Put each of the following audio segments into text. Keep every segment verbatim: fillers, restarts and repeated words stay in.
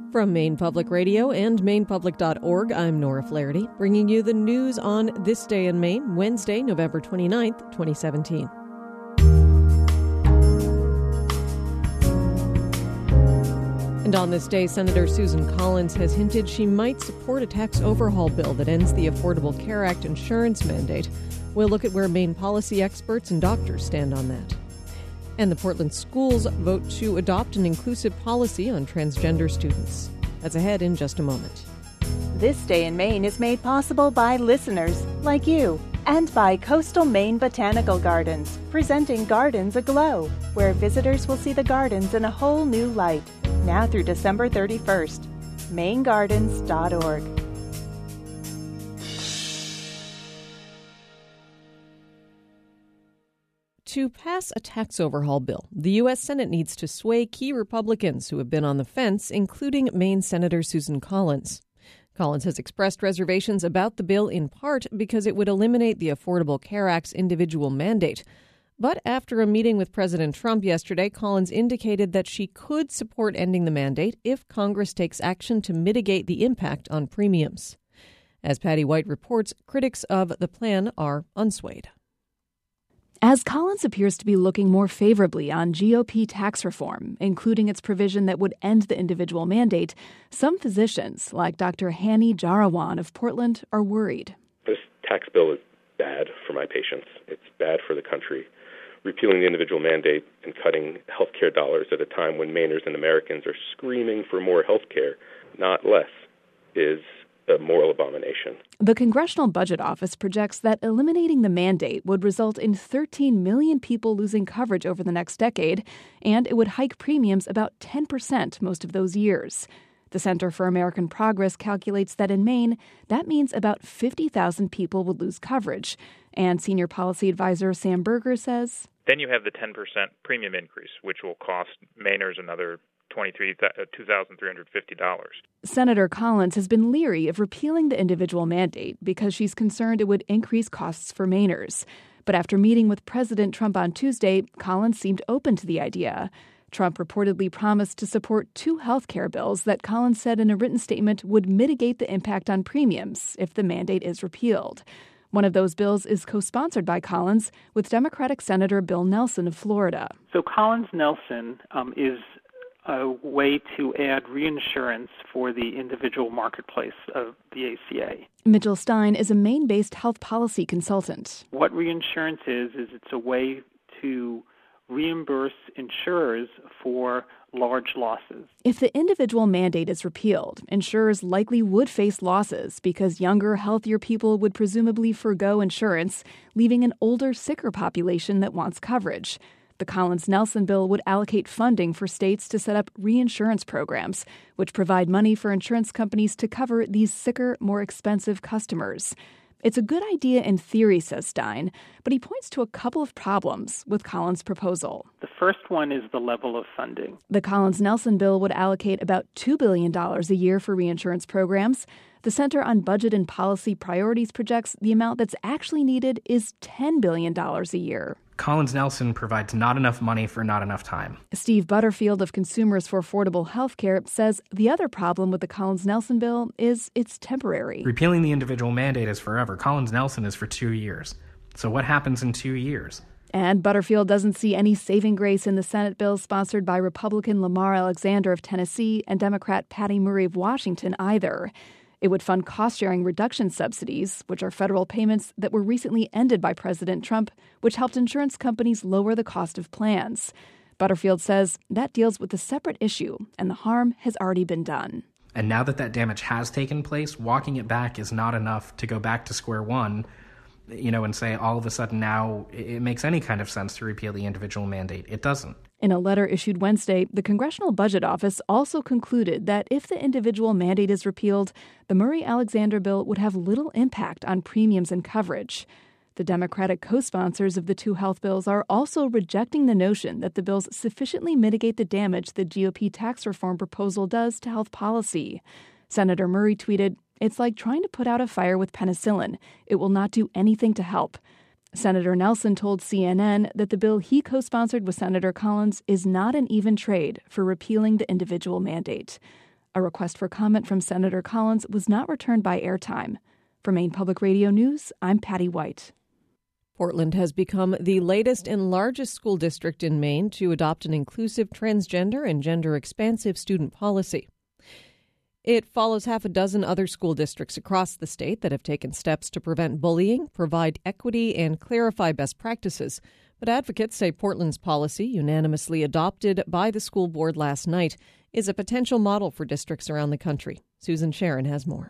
From Maine Public Radio and Maine Public dot org, I'm Nora Flaherty, bringing you the news on This Day in Maine, Wednesday, November twenty-ninth, twenty seventeen. And on this day, Senator Susan Collins has hinted she might support a tax overhaul bill that ends the Affordable Care Act insurance mandate. We'll look at where Maine policy experts and doctors stand on that. And the Portland schools vote to adopt an inclusive policy on transgender students. That's ahead in just a moment. This Day in Maine is made possible by listeners like you and by Coastal Maine Botanical Gardens, presenting Gardens Aglow, where visitors will see the gardens in a whole new light. Now through December thirty-first. Maine Gardens dot org. To pass a tax overhaul bill, the U S Senate needs to sway key Republicans who have been on the fence, including Maine Senator Susan Collins. Collins has expressed reservations about the bill in part because it would eliminate the Affordable Care Act's individual mandate. But after a meeting with President Trump yesterday, Collins indicated that she could support ending the mandate if Congress takes action to mitigate the impact on premiums. As Patty White reports, critics of the plan are unswayed. As Collins appears to be looking more favorably on G O P tax reform, including its provision that would end the individual mandate, some physicians, like Doctor Hani Jarawan of Portland, are worried. This tax bill is bad for my patients. It's bad for the country. Repealing the individual mandate and cutting health care dollars at a time when Mainers and Americans are screaming for more health care, not less, is a moral abomination. The Congressional Budget Office projects that eliminating the mandate would result in thirteen million people losing coverage over the next decade, and it would hike premiums about ten percent most of those years. The Center for American Progress calculates that in Maine, that means about fifty thousand people would lose coverage. And senior policy advisor Sam Berger says, then you have the ten percent premium increase, which will cost Mainers another two thousand three hundred fifty dollars. Senator Collins has been leery of repealing the individual mandate because she's concerned it would increase costs for Mainers. But after meeting with President Trump on Tuesday, Collins seemed open to the idea. Trump reportedly promised to support two health care bills that Collins said in a written statement would mitigate the impact on premiums if the mandate is repealed. One of those bills is co-sponsored by Collins with Democratic Senator Bill Nelson of Florida. So Collins-Nelson um, is a way to add reinsurance for the individual marketplace of the A C A. Mitchell Stein is a Maine-based health policy consultant. What reinsurance is, is it's a way to reimburse insurers for large losses. If the individual mandate is repealed, insurers likely would face losses because younger, healthier people would presumably forgo insurance, leaving an older, sicker population that wants coverage. The Collins-Nelson bill would allocate funding for states to set up reinsurance programs, which provide money for insurance companies to cover these sicker, more expensive customers. It's a good idea in theory, says Stein, but he points to a couple of problems with Collins' proposal. The first one is the level of funding. The Collins-Nelson bill would allocate about two billion dollars a year for reinsurance programs. The Center on Budget and Policy Priorities projects the amount that's actually needed is ten billion dollars a year. Collins-Nelson provides not enough money for not enough time. Steve Butterfield of Consumers for Affordable Health Care says the other problem with the Collins-Nelson bill is it's temporary. Repealing the individual mandate is forever. Collins-Nelson is for two years. So what happens in two years? And Butterfield doesn't see any saving grace in the Senate bill sponsored by Republican Lamar Alexander of Tennessee and Democrat Patty Murray of Washington either. It would fund cost-sharing reduction subsidies, which are federal payments that were recently ended by President Trump, which helped insurance companies lower the cost of plans. Butterfield says that deals with a separate issue, and the harm has already been done. And now that that damage has taken place, walking it back is not enough to go back to square one, you know, and say all of a sudden now it makes any kind of sense to repeal the individual mandate. It doesn't. In a letter issued Wednesday, the Congressional Budget Office also concluded that if the individual mandate is repealed, the Murray-Alexander bill would have little impact on premiums and coverage. The Democratic co-sponsors of the two health bills are also rejecting the notion that the bills sufficiently mitigate the damage the G O P tax reform proposal does to health policy. Senator Murray tweeted, "It's like trying to put out a fire with penicillin. It will not do anything to help." Senator Nelson told C N N that the bill he co-sponsored with Senator Collins is not an even trade for repealing the individual mandate. A request for comment from Senator Collins was not returned by airtime. For Maine Public Radio News, I'm Patty White. Portland has become the latest and largest school district in Maine to adopt an inclusive transgender and gender-expansive student policy. It follows half a dozen other school districts across the state that have taken steps to prevent bullying, provide equity, and clarify best practices. But advocates say Portland's policy, unanimously adopted by the school board last night, is a potential model for districts around the country. Susan Sharon has more.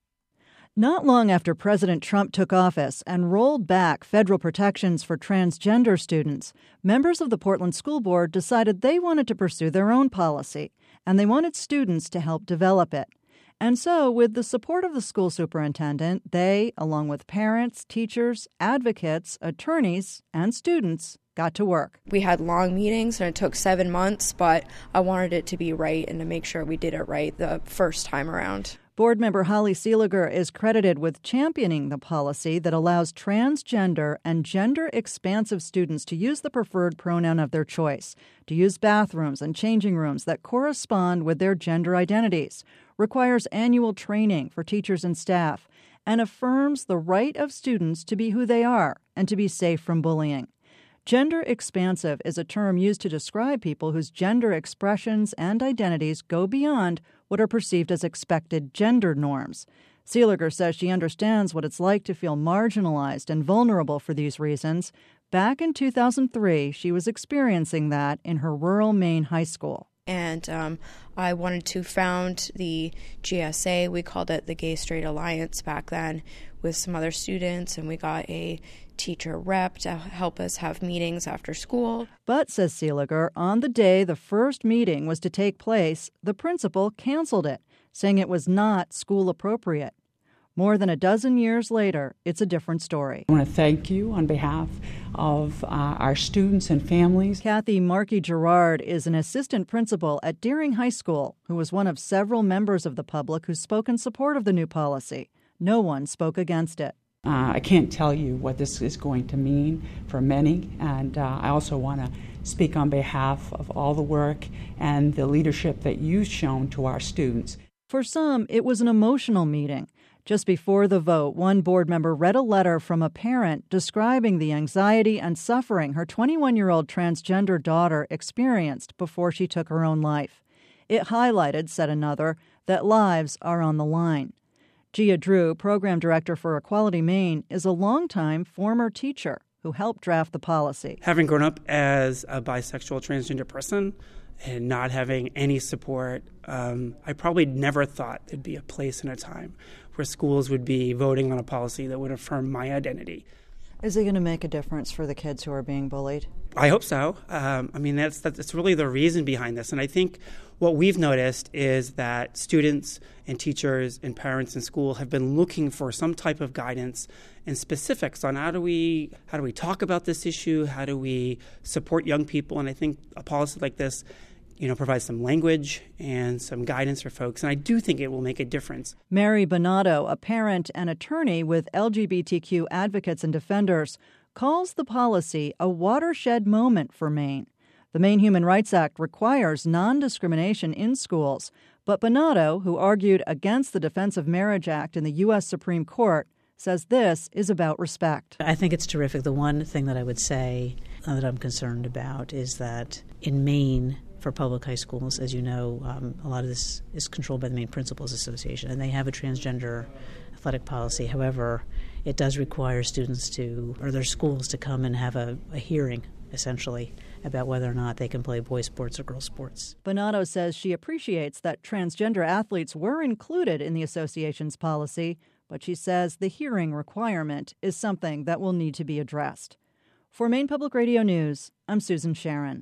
Not long after President Trump took office and rolled back federal protections for transgender students, members of the Portland School Board decided they wanted to pursue their own policy, and they wanted students to help develop it. And so, with the support of the school superintendent, they, along with parents, teachers, advocates, attorneys, and students, got to work. We had long meetings, and it took seven months, but I wanted it to be right and to make sure we did it right the first time around. Board member Holly Seeliger is credited with championing the policy that allows transgender and gender-expansive students to use the preferred pronoun of their choice, to use bathrooms and changing rooms that correspond with their gender identities, requires annual training for teachers and staff, and affirms the right of students to be who they are and to be safe from bullying. Gender expansive is a term used to describe people whose gender expressions and identities go beyond what are perceived as expected gender norms. Seeliger says she understands what it's like to feel marginalized and vulnerable for these reasons. Back in two thousand three, she was experiencing that in her rural Maine high school. And um, I wanted to found the G S A. We called it the Gay Straight Alliance back then, with some other students, and we got a teacher rep to help us have meetings after school. But, says Seeliger, on the day the first meeting was to take place, the principal canceled it, saying it was not school appropriate. More than a dozen years later, it's a different story. I want to thank you on behalf of uh, our students and families. Kathy Markey-Gerard is an assistant principal at Deering High School, who was one of several members of the public who spoke in support of the new policy. No one spoke against it. Uh, I can't tell you what this is going to mean for many, and uh, I also want to speak on behalf of all the work and the leadership that you've shown to our students. For some, it was an emotional meeting. Just before the vote, one board member read a letter from a parent describing the anxiety and suffering her twenty-one-year-old transgender daughter experienced before she took her own life. It highlighted, said another, that lives are on the line. Gia Drew, program director for Equality Maine, is a longtime former teacher who helped draft the policy. Having grown up as a bisexual transgender person and not having any support, um, I probably never thought there'd be a place and a time where schools would be voting on a policy that would affirm my identity. Is it going to make a difference for the kids who are being bullied? I hope so. Um, I mean, that's, that's really the reason behind this. And I think what we've noticed is that students and teachers and parents in school have been looking for some type of guidance and specifics on how do we how do we talk about this issue, how do we support young people. And I think a policy like this, you know, provides some language and some guidance for folks. And I do think it will make a difference. Mary Bonato, a parent and attorney with L G B T Q advocates and defenders, calls the policy a watershed moment for Maine. The Maine Human Rights Act requires non-discrimination in schools, but Bonato, who argued against the Defense of Marriage Act in the U S Supreme Court, says this is about respect. I think it's terrific. The one thing that I would say uh, that I'm concerned about is that in Maine, for public high schools, as you know, um, a lot of this is controlled by the Maine Principals Association, and they have a transgender athletic policy. However, it does require students to, or their schools to come and have a, a hearing, essentially, about whether or not they can play boys' sports or girls' sports. Bonato says she appreciates that transgender athletes were included in the association's policy, but she says the hearing requirement is something that will need to be addressed. For Maine Public Radio News, I'm Susan Sharon.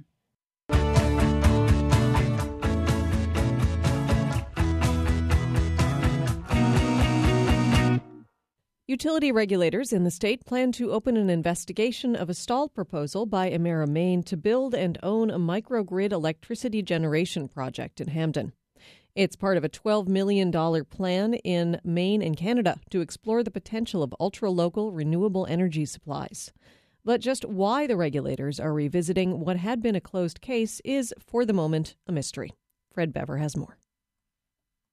Utility regulators in the state plan to open an investigation of a stalled proposal by Emera Maine to build and own a microgrid electricity generation project in Hamden. It's part of a twelve million dollars plan in Maine and Canada to explore the potential of ultra-local renewable energy supplies. But just why the regulators are revisiting what had been a closed case is, for the moment, a mystery. Fred Bever has more.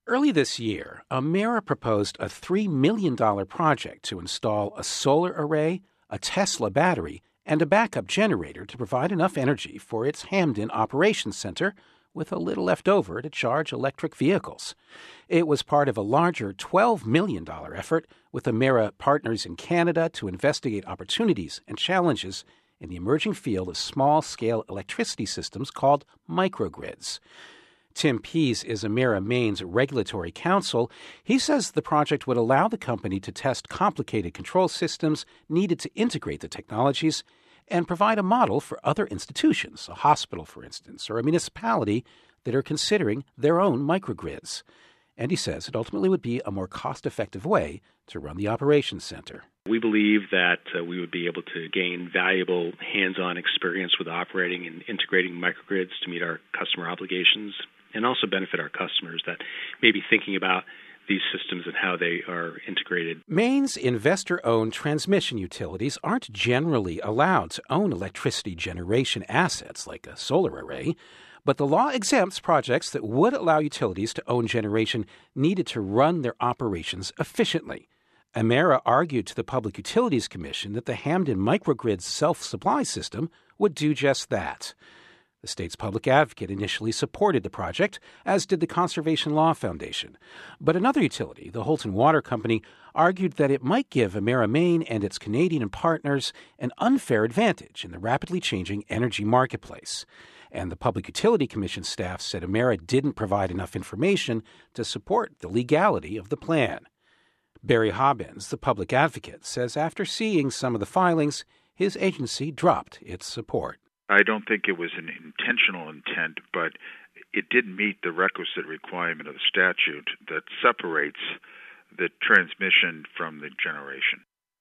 Early this year, Emera proposed a three million dollars project to install a solar array, a Tesla battery, and a backup generator to provide enough energy for its Hamden Operations Center, with a little left over to charge electric vehicles. It was part of a larger twelve million dollars effort with Emera partners in Canada to investigate opportunities and challenges in the emerging field of small-scale electricity systems called microgrids. Tim Pease is Emera Maine's regulatory counsel. He says the project would allow the company to test complicated control systems needed to integrate the technologies and provide a model for other institutions, a hospital, for instance, or a municipality that are considering their own microgrids. And he says it ultimately would be a more cost-effective way to run the operations center. We believe that uh, we would be able to gain valuable hands-on experience with operating and integrating microgrids to meet our customer obligations, and also benefit our customers that may be thinking about these systems and how they are integrated. Maine's investor-owned transmission utilities aren't generally allowed to own electricity generation assets like a solar array, but the law exempts projects that would allow utilities to own generation needed to run their operations efficiently. Emera argued to the Public Utilities Commission that the Hamden microgrid self-supply system would do just that. The state's public advocate initially supported the project, as did the Conservation Law Foundation. But another utility, the Holton Water Company, argued that it might give Emera Maine and its Canadian partners an unfair advantage in the rapidly changing energy marketplace. And the Public Utility Commission staff said Emera didn't provide enough information to support the legality of the plan. Barry Hobbins, the public advocate, says after seeing some of the filings, his agency dropped its support. I don't think it was an intentional intent, but it did meet the requisite requirement of the statute that separates the transmission from the generation.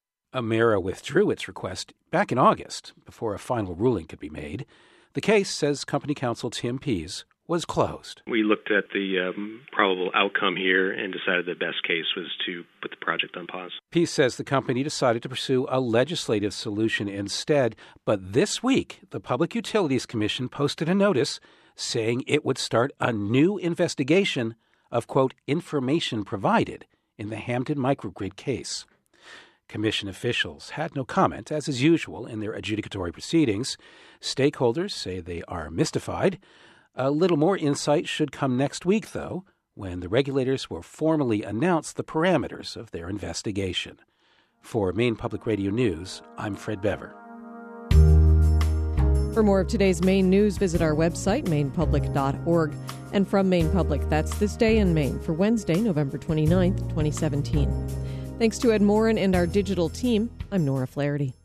Emera withdrew its request back in August before a final ruling could be made. The case, says company counsel Tim Pease, was closed. We looked at the um, probable outcome here and decided the best case was to put the project on pause. Pease says the company decided to pursue a legislative solution instead, but this week the Public Utilities Commission posted a notice saying it would start a new investigation of, quote, information provided in the Hamden microgrid case. Commission officials had no comment, as is usual in their adjudicatory proceedings. Stakeholders say they are mystified. A little more insight should come next week, though, when the regulators will formally announce the parameters of their investigation. For Maine Public Radio News, I'm Fred Bever. For more of today's Maine news, visit our website, maine public dot org. And from Maine Public, that's This Day in Maine for Wednesday, November twenty-ninth, twenty seventeen. Thanks to Ed Morin and our digital team, I'm Nora Flaherty.